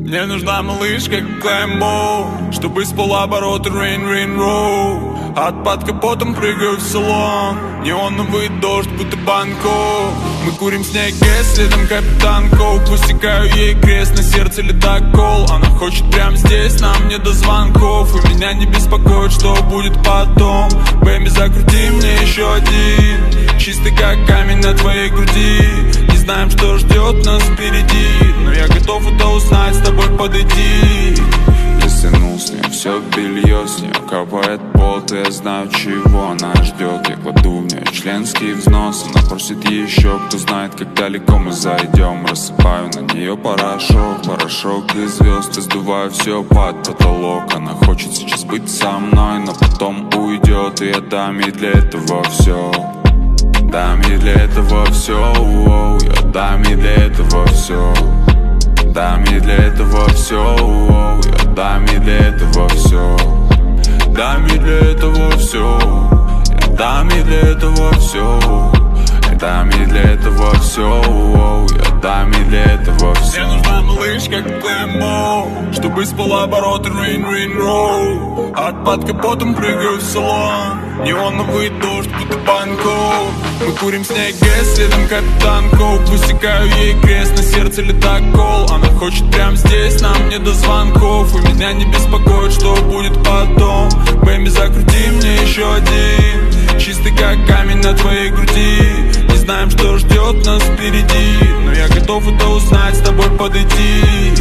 Мне нужна малышка, как Лэмбо, чтобы с полоборота rain roll. От под капотом прыгаю в салон, неоновый дождь, будто Бангкок. Мы курим с ней гэс, следом капитан Коук. Высекаю ей крест, на сердце ледокол. Она хочет прямо здесь, нам не до звонков. И меня не беспокоит, что будет потом. Бэйби, закрути мне еще один, чистый как камень на твоей груди. Не знаем, что ждет нас впереди, но я готов это узнать, с тобой подойти. Я стянул с нее все белье, с нее капает пот, и я знаю, чего она ждет. Я кладу в нее членский взнос, она просит еще, кто знает, как далеко мы зайдем. Рассыпаю на нее порошок, порошок из звезд, и сдуваю все под потолок. Она хочет сейчас быть со мной, но потом уйдет, и я дам ей для этого все. Дам ей для этого все, я дам ей для этого все. Дам ей для этого все, я дам ей для этого все. Дам ей для этого все, я дам ей для этого все. Я дам ей для этого все, я дам ей для этого все. Мне нужна малышка, как Лэмбо, чтобы с полоборота rain roll. От под капотом прыгаю в салон, неоновый дождь, будто Бангкок. Мы курим с ней гэс, следом капитан Коук. Высекаю ей крест, на сердце ледокол. Она хочет прямо здесь, нам не до звонков. И меня не беспокоит, что будет потом. Бэйби, закрути мне еще один, чистый как камень на твоей груди. Не знаем, что ждет нас впереди, но я готов это узнать, с тобой подойти.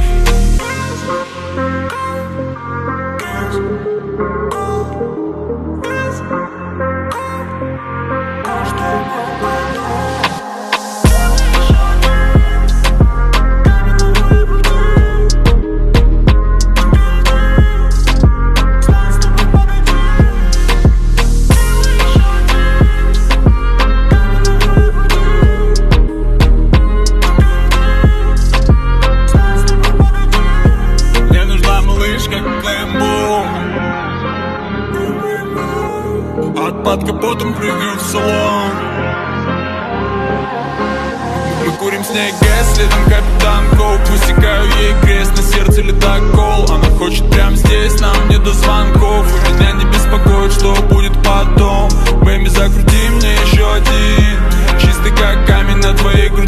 Под капотом прыгаю в салон. Мы курим с ней гэс, следом капитан Коук. Высекаю ей крест, на сердце ледокол. Она хочет прямо здесь, нам не до звонков. И меня не беспокоит, что будет потом. Бэйби, закрути мне еще один, чистый как камень на твоей груди.